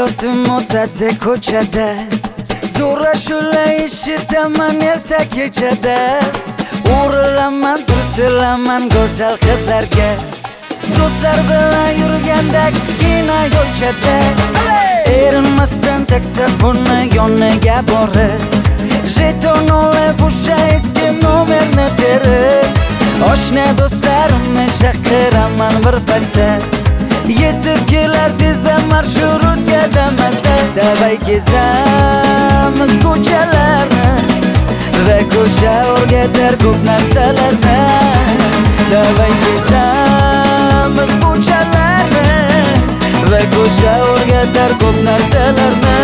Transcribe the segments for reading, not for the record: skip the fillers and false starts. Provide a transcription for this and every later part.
hayotim o'tadi ko'chada, zo'ra shula eshitaman erta kechada. O'rilaman, turtilaman go'zal qizlarga, do'stlar bilan yurganda kichkina yo'lchada. Erinmasdan taksafonni yoniga borib, jeton olib o'sha eski nomerni terib, oshna do'stlarimni chaqiraman bir pasda. Yetib kelar tezda marshrutga Damasda. Davay kezamiz ko'chalarni va ko'cha o'rgatar ko'p narsalarni. Davay kezamiz ko'chalarni va ko'cha o'rgatar ko'p narsalarni.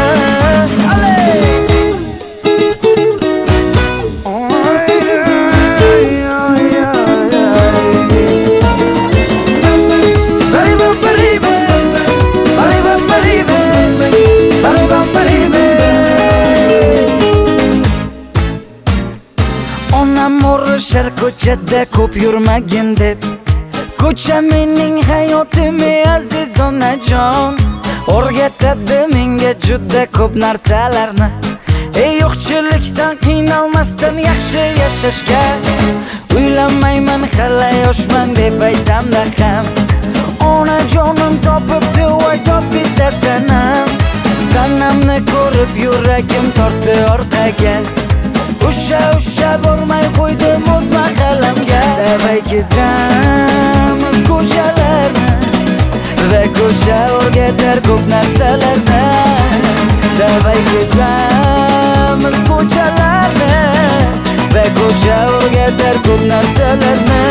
Onam o'rishar ko'chada ko'p yurmagin deb, ko'cha mening hayotim aziz onajon. O'rgatadi menga juda ko'p narsalarni, yo'qchilikdan qiynalmasdan yaxshi yashashga. Uylanmayman hali yoshman deb aytsamda ham, onajonim topibdi voy top bitta sanam. Sanamni ko'rib yuragim tortdi orqaga, Usha bormay qo'ydim o'z mahallamga. Davay kezamiz ko'chalarni va ko'cha o'rgatar ko'p narsalarni. Davay kezamiz ko'chalarni va ko'cha o'rgatar ko'p narsalarni.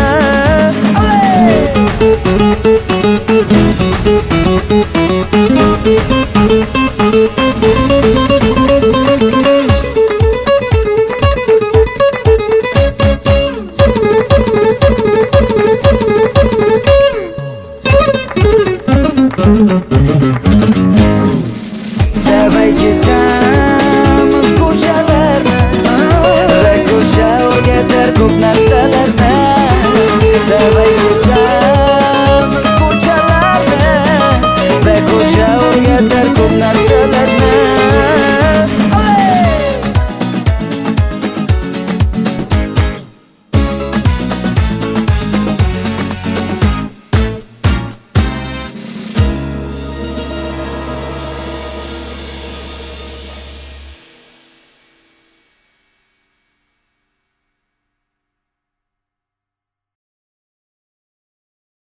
Davay kezamiz ko'chalarni va ko'cha o'rgatar ko'p narsalarni.